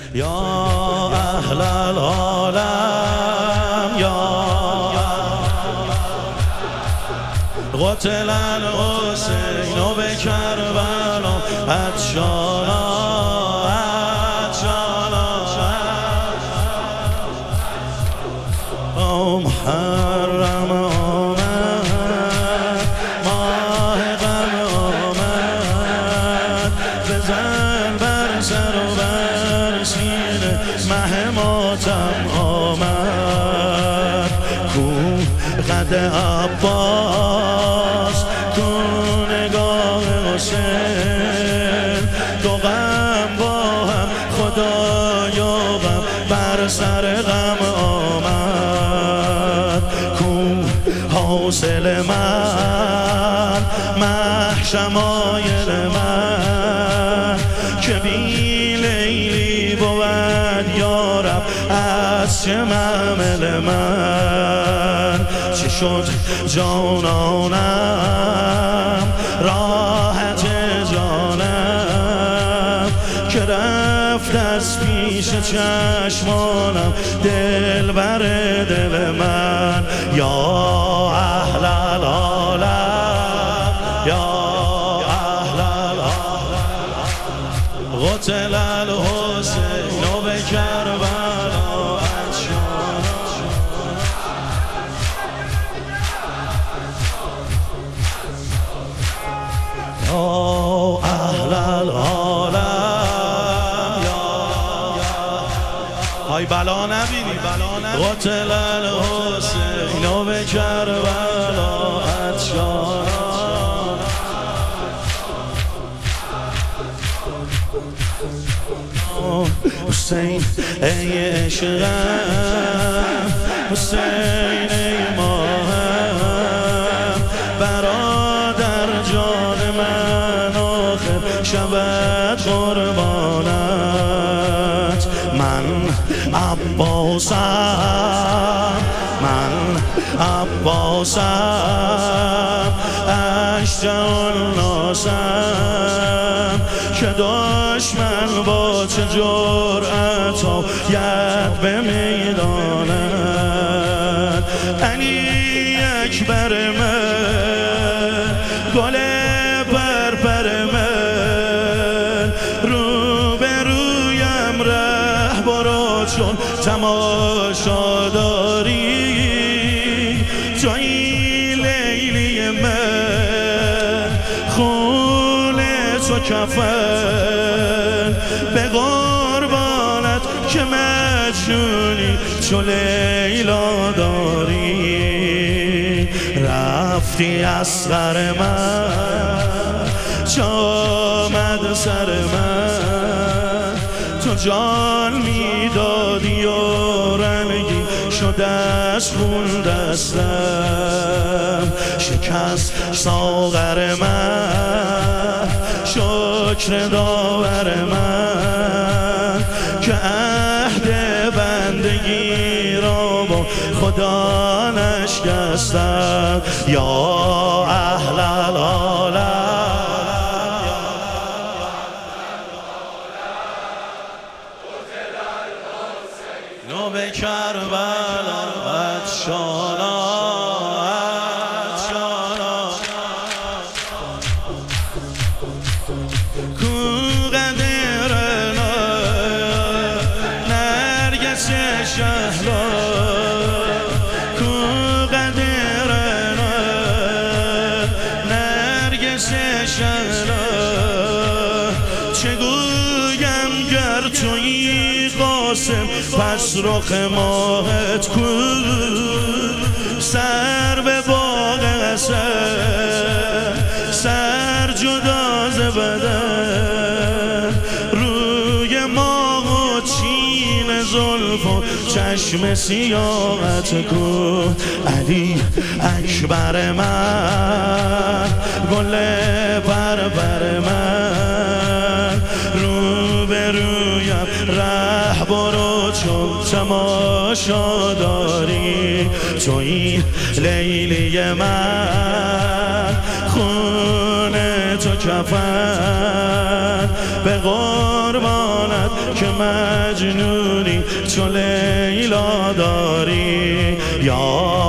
یا اهل العالم یا قتل الحسین و به کربلا عطشانا محرم آمد ماه غم آمد بزن بر سر و بر سینه مه ماتم آمد کو قد عباس کو نگاه حسین دو غم با هم خدایا غم بر سر غم آمد کو حاصل من شمایل من که بی لیلی بود یارب از چه معمل من چه شد جانانم راحت جانم که رفت از پیش چشمانم دل بر دل من یا اهل العالم یا اهل العالم قتل الحسین و به کربلا عطشانا یا اهل العالم های بلا نبینی قتل الحسین و به کربلا عطشانا حسین ای عشقم حسین ای ماهم برادر جان من آخر شود قربانت من عباسم اشجع الناسم که دشمن با چه جرأت آید به میدانت علی اکبر من گل پرپر من رو به رویم ره برو چون تماشا داری توی لیلی من خون تو کفن به قربانت که مجنونی چو لیلا داری رفتی از سر من چامد سر من تو جان میدادی و رنگی شده از خون دستم شکست ساغر من شکر داور من که عهد بندگی را با خدا نشکستم یا اهل العالم نو به کربلا عطشانا شهلا کو قدرنا نرگس شهلا چه گویم گر تویی قاسم پس رخ ماهت کو سر به باغ حسن سر جدا ز بدن روی ماه و چین زلف و چشم سیاهت کو علی اکبر من گل پرپر من رو به رویم ره برو چون تماشا داری توی لیلی من خون تو کفن به قربانت که مجنونی چو لیلا داری یا